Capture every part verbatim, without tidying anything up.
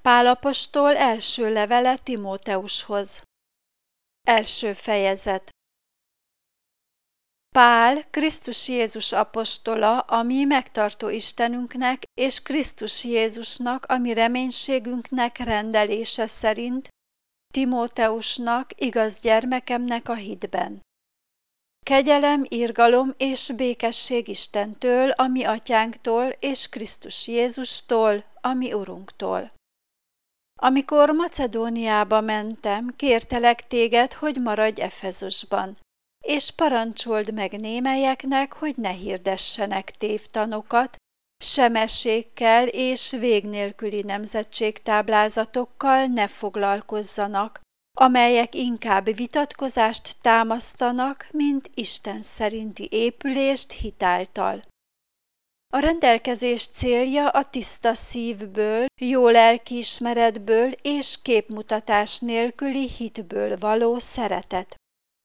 Pál apostol első levele Timóteushoz. Első fejezet. Pál, Krisztus Jézus apostola, a mi megtartó Istenünknek és Krisztus Jézusnak, a mi reménységünknek rendelése szerint, Timóteusnak, igaz gyermekemnek a hitben. Kegyelem, irgalom és békesség Istentől, a mi atyánktól, és Krisztus Jézustól, a mi Urunktól. Amikor Macedóniába mentem, kértelek téged, hogy maradj Efezusban, és parancsold meg némelyeknek, hogy ne hirdessenek tévtanokat, semességgel és vég nélküli nemzetségtáblázatokkal ne foglalkozzanak, amelyek inkább vitatkozást támasztanak, mint Isten szerinti épülést hitáltal. A rendelkezés célja a tiszta szívből, jó lelkiismeretből és képmutatás nélküli hitből való szeretet.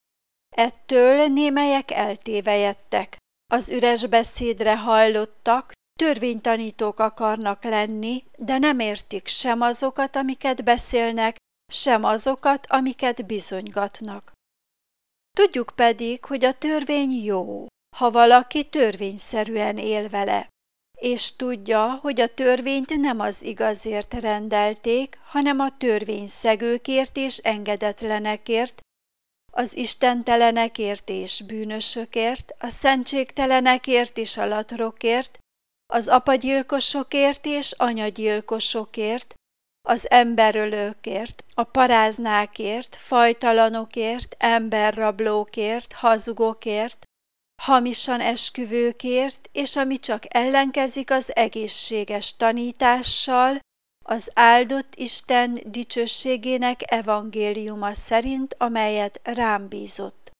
Ettől némelyek eltévejedtek, az üres beszédre hajlottak, törvénytanítók akarnak lenni, de nem értik sem azokat, amiket beszélnek, sem azokat, amiket bizonygatnak. Tudjuk pedig, hogy a törvény jó, ha valaki törvényszerűen él vele, és tudja, hogy a törvényt nem az igazért rendelték, hanem a törvényszegőkért és engedetlenekért, az istentelenekért és bűnösökért, a szentségtelenekért és a latrokért, az apagyilkosokért és anyagyilkosokért, az emberölőkért, a paráznákért, fajtalanokért, emberrablókért, hazugokért, hamisan esküvőkért, és ami csak ellenkezik az egészséges tanítással, az áldott Isten dicsőségének evangéliuma szerint, amelyet rám bízott.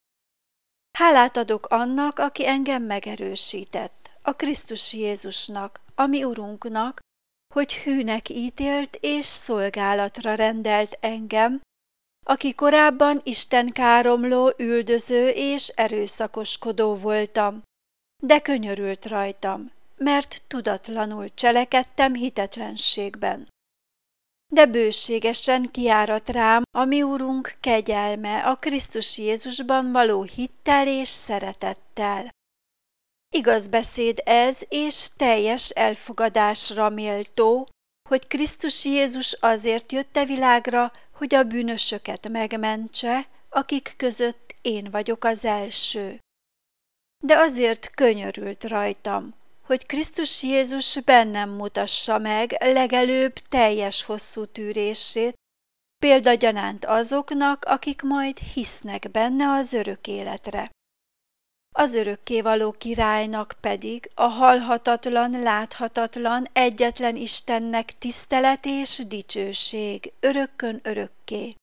Hálát adok annak, aki engem megerősített, a Krisztus Jézusnak, a mi Urunknak, hogy hűnek ítélt és szolgálatra rendelt engem, aki korábban istenkáromló, üldöző és erőszakoskodó voltam, de könyörült rajtam, mert tudatlanul cselekedtem hitetlenségben. De bőségesen kiárat rám a mi Urunk kegyelme a Krisztus Jézusban való hittel és szeretettel. Igaz beszéd ez, és teljes elfogadásra méltó, hogy Krisztus Jézus azért jött a világra, hogy a bűnösöket megmentse, akik között én vagyok az első. De azért könyörült rajtam, hogy Krisztus Jézus bennem mutassa meg legelőbb teljes hosszú tűrését, példagyanánt azoknak, akik majd hisznek benne az örök életre. Az örökkévaló királynak pedig a halhatatlan, láthatatlan, egyetlen Istennek tisztelet és dicsőség örökkön örökké.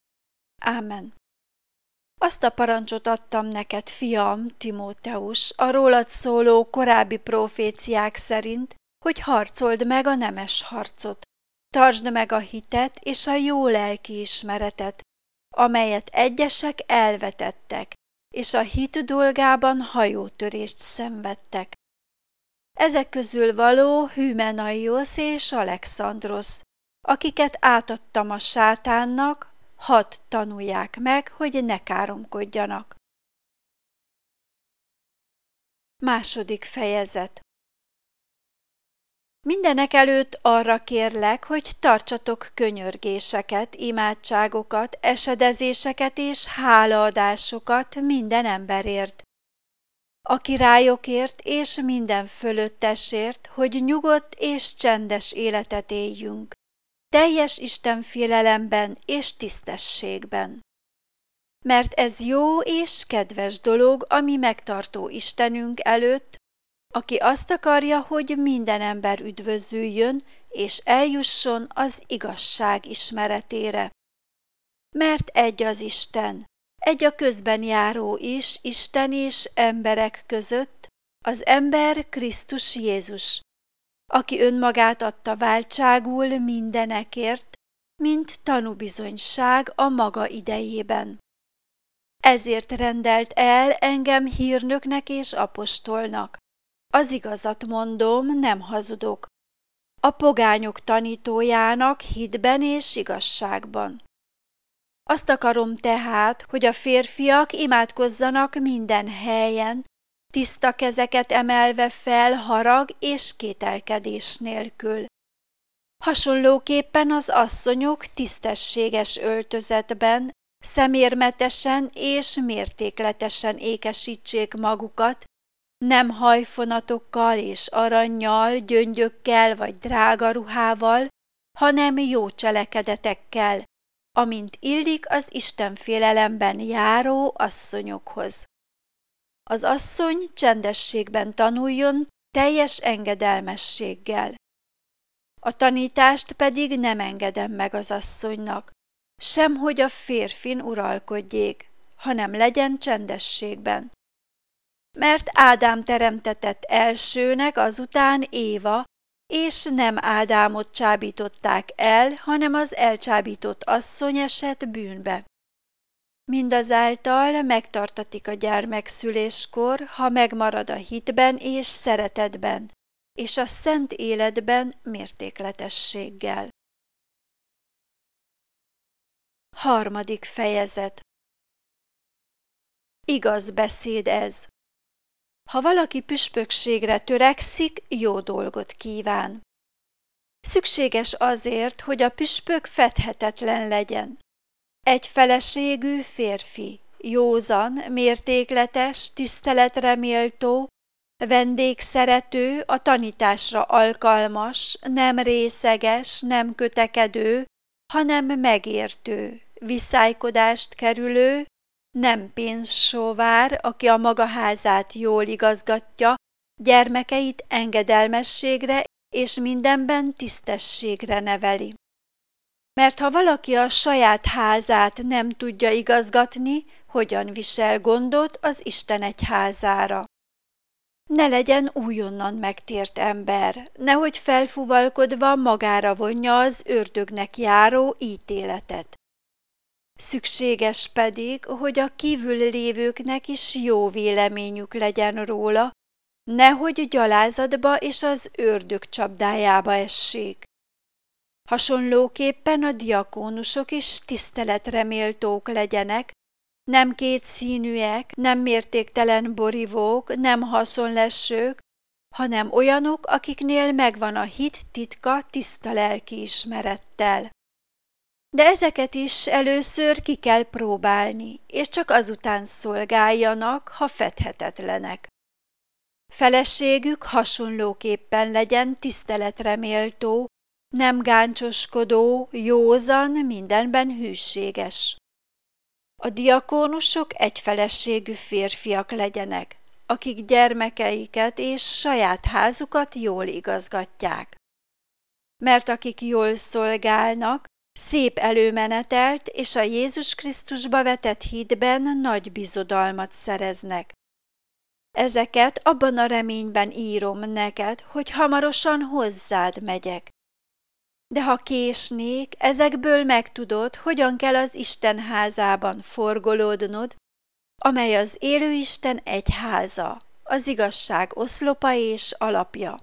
Ámen. Azt a parancsot adtam neked, fiam, Timóteus, a rólad szóló korábbi proféciák szerint, hogy harcold meg a nemes harcot, tartsd meg a hitet és a jó lelkiismeretet, amelyet egyesek elvetettek, és a hit dolgában hajótörést szenvedtek. Ezek közül való Hümenaiosz és Alexandrosz, akiket átadtam a sátánnak, hadd tanulják meg, hogy ne káromkodjanak. Második fejezet. Mindenekelőtt arra kérlek, hogy tartsatok könyörgéseket, imádságokat, esedezéseket és hálaadásokat minden emberért, a királyokért és minden fölöttesért, hogy nyugodt és csendes életet éljünk, teljes istenfélelemben és tisztességben. Mert ez jó és kedves dolog a mi megtartó Istenünk előtt, aki azt akarja, hogy minden ember üdvözüljön, és eljusson az igazság ismeretére. Mert egy az Isten, egy a közben járó is Isten és emberek között, az ember Krisztus Jézus, aki önmagát adta váltságul mindenekért, mint tanúbizonyság a maga idejében. Ezért rendelt el engem hírnöknek és apostolnak. Az igazat mondom, nem hazudok. a pogányok tanítójának hitben és igazságban. Azt akarom tehát, hogy a férfiak imádkozzanak minden helyen, tiszta kezeket emelve fel harag és kételkedés nélkül. Hasonlóképpen az asszonyok tisztességes öltözetben, szemérmetesen és mértékletesen ékesítsék magukat, nem hajfonatokkal és arannyal, gyöngyökkel vagy drága ruhával, hanem jó cselekedetekkel, amint illik az istenfélelemben járó asszonyokhoz. Az asszony csendességben tanuljon, teljes engedelmességgel. A tanítást pedig nem engedem meg az asszonynak, sem hogy a férfin uralkodjék, hanem legyen csendességben. Mert Ádám teremtetett elsőnek, azután Éva, és nem Ádámot csábították el, hanem az elcsábított asszony esett bűnbe. Mindazáltal megtartatik a gyermekszüléskor, ha megmarad a hitben és szeretetben, és a szent életben mértékletességgel. Harmadik fejezet. Igaz beszéd ez. Ha valaki püspökségre törekszik, jó dolgot kíván. Szükséges azért, hogy a püspök fedhetetlen legyen. Egy feleségű férfi, józan, mértékletes, tiszteletre méltó, vendégszerető, a tanításra alkalmas, nem részeges, nem kötekedő, hanem megértő, viszálykodást kerülő, nem pénzsóvár, aki a maga házát jól igazgatja, gyermekeit engedelmességre és mindenben tisztességre neveli. Mert ha valaki a saját házát nem tudja igazgatni, hogyan visel gondot az Isten egyházára? Ne legyen újonnan megtért ember, nehogy felfúvalkodva magára vonja az ördögnek járó ítéletet. Szükséges pedig, hogy a kívül lévőknek is jó véleményük legyen róla, nehogy gyalázatba és az ördög csapdájába essék. Hasonlóképpen a diakónusok is tiszteletre méltók legyenek, nem kétszínűek, nem mértéktelen borivók, nem haszonlesők, hanem olyanok, akiknél megvan a hit titka tiszta lelkiismerettel. De ezeket is először ki kell próbálni, és csak azután szolgáljanak, ha fedhetetlenek. Feleségük hasonlóképpen legyen tiszteletre méltó, nem gáncsoskodó, józan, mindenben hűséges. A diakónusok egyfeleségű férfiak legyenek, akik gyermekeiket és saját házukat jól igazgatják. Mert akik jól szolgálnak, szép előmenetelt és a Jézus Krisztusba vetett hitben nagy bizodalmat szereznek. Ezeket abban a reményben írom neked, hogy hamarosan hozzád megyek. De ha késnék, ezekből megtudod, hogyan kell az Isten házában forgolódnod, amely az élő Isten egyháza, az igazság oszlopa és alapja.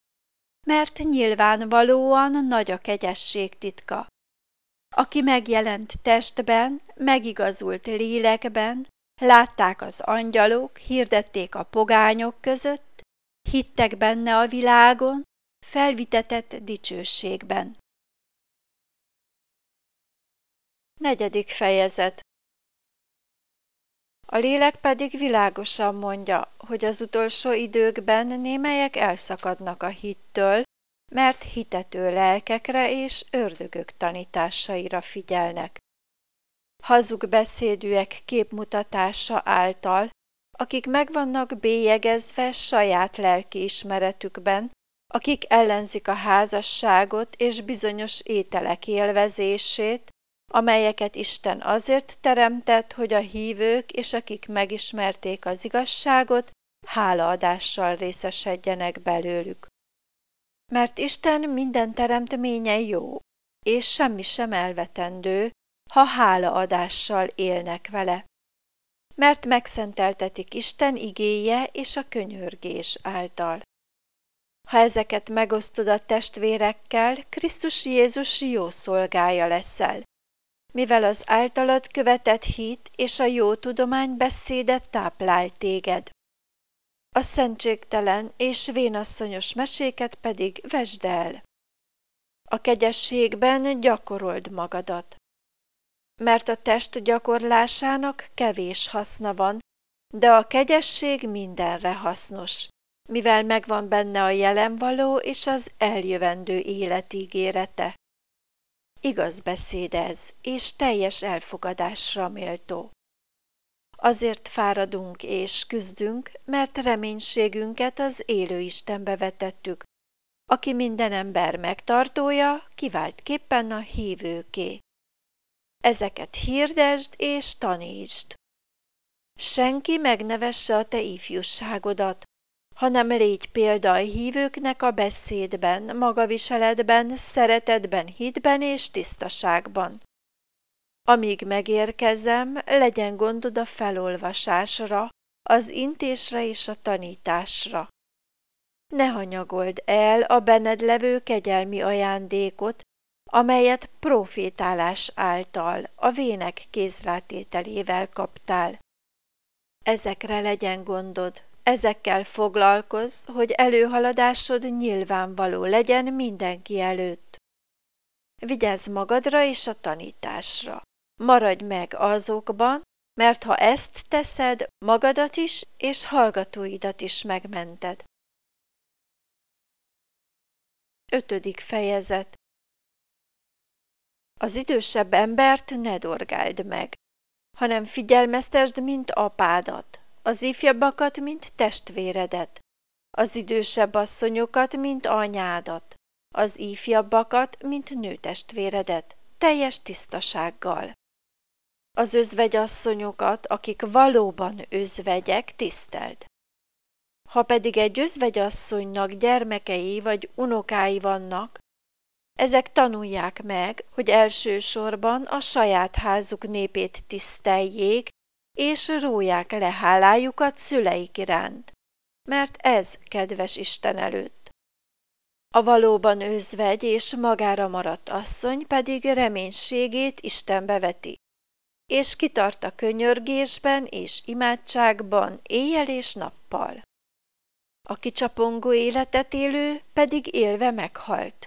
Mert nyilvánvalóan nagy a kegyesség titka. Aki megjelent testben, megigazult lélekben, látták az angyalok, hirdették a pogányok között, hittek benne a világon, felvitetett dicsőségben. Negyedik fejezet. A lélek pedig világosan mondja, hogy az utolsó időkben némelyek elszakadnak a hittől, mert hitető lelkekre és ördögök tanításaira figyelnek. Hazug beszédűek képmutatása által, akik megvannak bélyegezve saját lelkiismeretükben, akik ellenzik a házasságot és bizonyos ételek élvezését, amelyeket Isten azért teremtett, hogy a hívők és akik megismerték az igazságot, hálaadással részesedjenek belőlük. Mert Isten minden teremtménye jó, és semmi sem elvetendő, ha hálaadással élnek vele. Mert megszenteltetik Isten igéje és a könyörgés által. Ha ezeket megosztod a testvérekkel, Krisztus Jézus jó szolgája leszel, mivel az általad követett hit és a jó tudomány beszéde táplál téged. A szentségtelen és vénasszonyos meséket pedig vesd el. A kegyességben gyakorold magadat. Mert a test gyakorlásának kevés haszna van, de a kegyesség mindenre hasznos, mivel megvan benne a jelenvaló és az eljövendő élet ígérete. Igaz beszéd ez, és teljes elfogadásra méltó. Azért fáradunk és küzdünk, mert reménységünket az élő Istenbe vetettük, aki minden ember megtartója, kiváltképpen a hívőké. Ezeket hirdesd és tanítsd. Senki megnevesse a te ifjúságodat, hanem légy példa a hívőknek a beszédben, magaviseletben, szeretetben, hitben és tisztaságban. Amíg megérkezem, legyen gondod a felolvasásra, az intésre és a tanításra. Ne hanyagold el a benned levő kegyelmi ajándékot, amelyet profétálás által, a vének kézrátételével kaptál. Ezekre legyen gondod, ezekkel foglalkozz, hogy előhaladásod nyilvánvaló legyen mindenki előtt. Vigyázz magadra és a tanításra. Maradj meg azokban, mert ha ezt teszed, magadat is és hallgatóidat is megmented. Ötödik fejezet. Az idősebb embert ne dorgáld meg, hanem figyelmeztesd, mint apádat, az ifjabbakat, mint testvéredet, az idősebb asszonyokat, mint anyádat, az ifjabbakat, mint nőtestvéredet, teljes tisztasággal. Az özvegyasszonyokat, akik valóban özvegyek, tiszteld. Ha pedig egy özvegyasszonynak gyermekei vagy unokái vannak, ezek tanulják meg, hogy elsősorban a saját házuk népét tiszteljék, és róják le hálájukat szüleik iránt, mert ez kedves Isten előtt. A valóban özvegy és magára maradt asszony pedig reménységét Istenbe veti, és kitart a könyörgésben és imádságban éjjel és nappal. A kicsapongó életet élő pedig élve meghalt.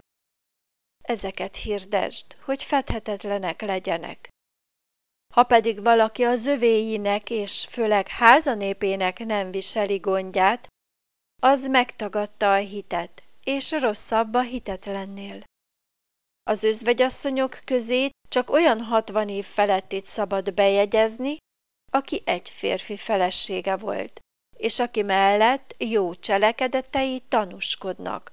Ezeket hirdesd, hogy fedhetetlenek legyenek. Ha pedig valaki az övéinek és főleg házanépének nem viseli gondját, az megtagadta a hitet, és rosszabb a hitetlennél. Az özvegyasszonyok közé csak olyan hatvan év felettét szabad bejegyezni, aki egy férfi felesége volt, és aki mellett jó cselekedetei tanúskodnak.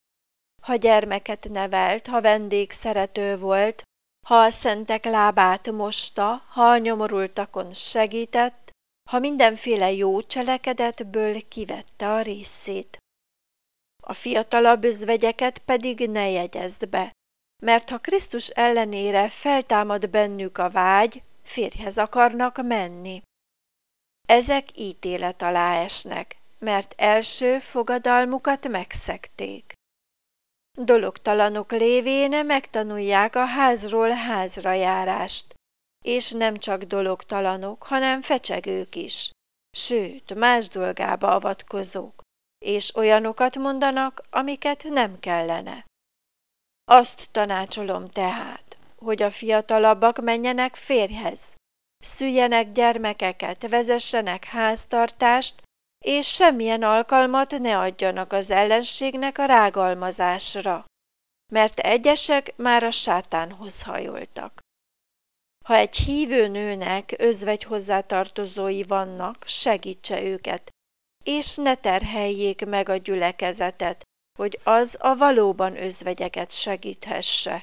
Ha gyermeket nevelt, ha vendégszerető volt, ha a szentek lábát mosta, ha a nyomorultakon segített, ha mindenféle jó cselekedetből kivette a részét. A fiatalabb özvegyeket pedig ne jegyezd be, mert ha Krisztus ellenére feltámad bennük a vágy, férjhez akarnak menni. Ezek ítélet alá esnek, mert első fogadalmukat megszegték. Dologtalanok lévén megtanulják a házról házra járást, és nem csak dologtalanok, hanem fecsegők is, sőt, más dolgába avatkozók, és olyanokat mondanak, amiket nem kellene. Azt tanácsolom tehát, hogy a fiatalabbak menjenek férjhez, szüljenek gyermekeket, vezessenek háztartást, és semmilyen alkalmat ne adjanak az ellenségnek a rágalmazásra, mert egyesek már a sátánhoz hajoltak. Ha egy hívő nőnek özvegy hozzátartozói vannak, segítse őket, és ne terheljék meg a gyülekezetet, hogy az a valóban özvegyeket segíthesse.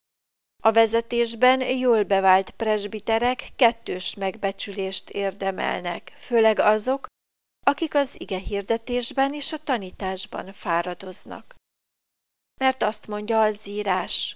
A vezetésben jól bevált presbiterek kettős megbecsülést érdemelnek, főleg azok, akik az ige hirdetésben és a tanításban fáradoznak. Mert azt mondja az írás,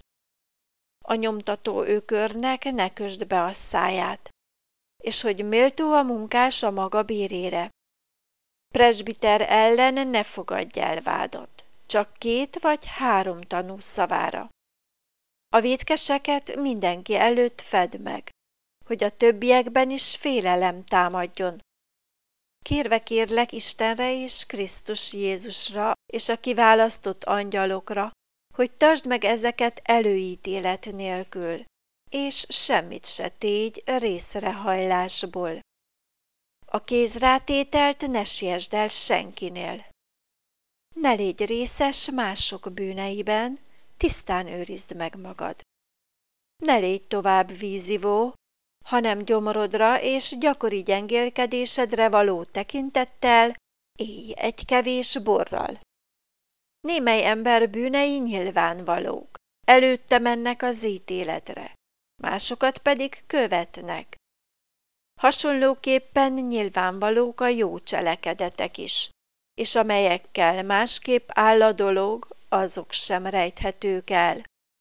a nyomtató ökörnek ne kösd be a száját, és hogy méltó a munkás a maga bérére. Presbiter ellen ne fogadj el vádat, csak két vagy három tanú szavára. A vétkeseket mindenki előtt fedd meg, hogy a többiekben is félelem támadjon. Kérve kérlek Istenre és Krisztus Jézusra és a kiválasztott angyalokra, hogy tartsd meg ezeket előítélet nélkül, és semmit se tégy részrehajlásból. A kézrátételt ne siessd el senkinél. Ne légy részes mások bűneiben, tisztán őrizd meg magad. Ne légy tovább vízivó, hanem gyomrodra és gyakori gyengélkedésedre való tekintettel élj egy kevés borral. Némely ember bűnei nyilvánvalók, előtte mennek az ítéletre, másokat pedig követnek. Hasonlóképpen nyilvánvalók a jó cselekedetek is, és amelyekkel másképp áll a dolog, azok sem rejthetők el.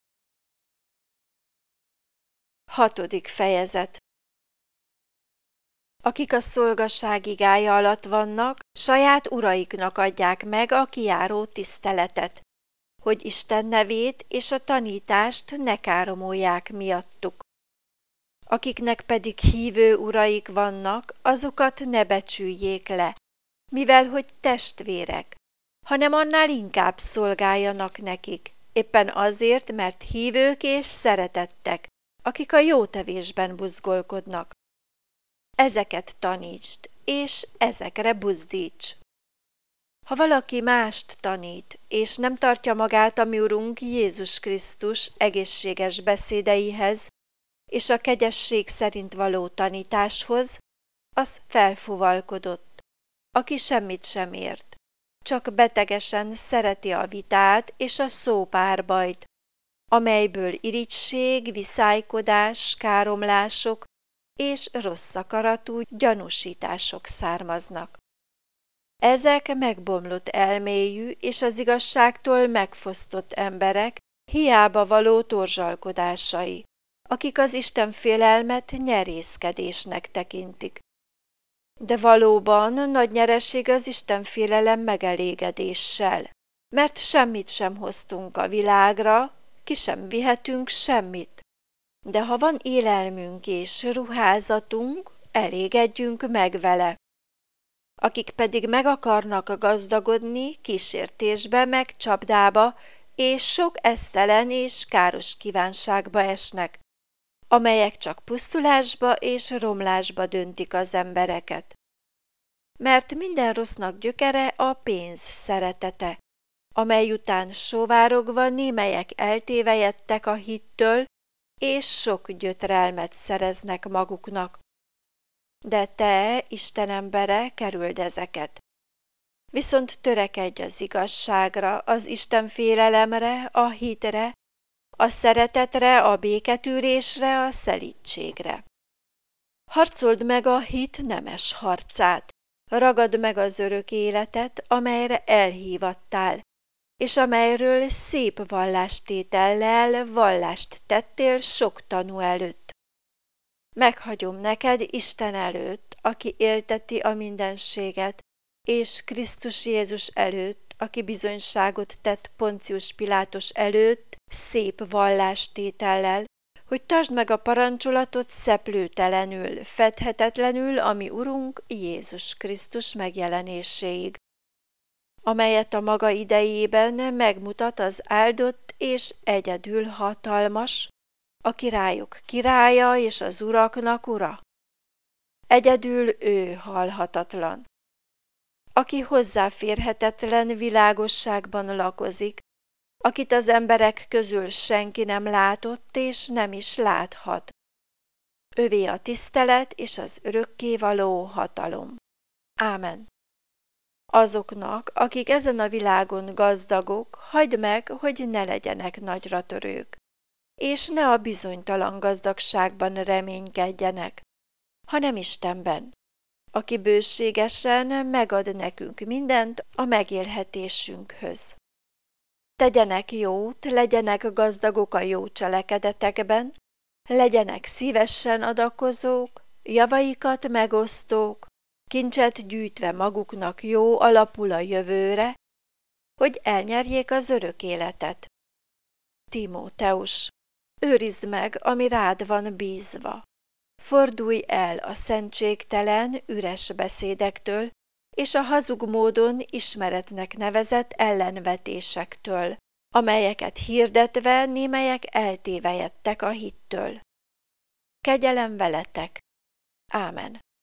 Hatodik fejezet. Akik a szolgaság igája alatt vannak, saját uraiknak adják meg a kijáró tiszteletet, hogy Isten nevét és a tanítást ne káromolják miattuk. Akiknek pedig hívő uraik vannak, azokat ne becsüljék le, mivel hogy testvérek, hanem annál inkább szolgáljanak nekik, éppen azért, mert hívők és szeretettek, akik a jótevésben buzgolkodnak. Ezeket tanítsd, és ezekre buzdíts. Ha valaki mást tanít, és nem tartja magát a mi Urunk Jézus Krisztus egészséges beszédeihez, és a kegyesség szerint való tanításhoz, az felfuvalkodott, aki semmit sem ért, csak betegesen szereti a vitát és a szópárbajt, amelyből irigység, viszálykodás, káromlások és rossz akaratú gyanúsítások származnak. Ezek megbomlott elméjű és az igazságtól megfosztott emberek hiába való torzsalkodásai, akik az Isten félelmet nyerészkedésnek tekintik. De valóban nagy nyereség az Isten félelem megelégedéssel, mert semmit sem hoztunk a világra, ki sem vihetünk semmit. De ha van élelmünk és ruházatunk, elégedjünk meg vele. Akik pedig meg akarnak gazdagodni, kísértésbe, meg csapdába, és sok esztelen és káros kívánságba esnek, amelyek csak pusztulásba és romlásba döntik az embereket. Mert minden rossznak gyökere a pénz szeretete, amely után sóvárogva némelyek eltévejedtek a hittől, és sok gyötrelmet szereznek maguknak. De te, Isten embere, kerüld ezeket. Viszont törekedj az igazságra, az Isten félelemre, a hitre, a szeretetre, a béketűrésre, a szelídségre. Harcold meg a hit nemes harcát, ragad meg az örök életet, amelyre elhívattál, és amelyről szép vallástétellel vallást tettél sok tanú előtt. Meghagyom neked Isten előtt, aki élteti a mindenséget, és Krisztus Jézus előtt, aki bizonyságot tett Poncius Pilátus előtt, szép vallástétellel, hogy tartsd meg a parancsolatot szeplőtelenül, fedhetetlenül a mi Urunk Jézus Krisztus megjelenéséig, amelyet a maga idejében megmutat az áldott és egyedül hatalmas, a királyok királya és az uraknak ura. Egyedül ő halhatatlan, aki hozzáférhetetlen világosságban lakozik, akit az emberek közül senki nem látott és nem is láthat. Övé a tisztelet és az örökkévaló hatalom. Ámen. Azoknak, akik ezen a világon gazdagok, hagyd meg, hogy ne legyenek nagyra törők, és ne a bizonytalan gazdagságban reménykedjenek, hanem Istenben, aki bőségesen megad nekünk mindent a megélhetésünkhöz. Tegyenek jót, legyenek gazdagok a jó cselekedetekben, legyenek szívesen adakozók, javaikat megosztók, kincset gyűjtve maguknak jó alapul a jövőre, hogy elnyerjék az örök életet. Timóteus, őrizd meg, ami rád van bízva. Fordulj el a szentségtelen, üres beszédektől és a hazug módon ismeretnek nevezett ellenvetésektől, amelyeket hirdetve némelyek eltévejedtek a hittől. Kegyelem veletek! Ámen.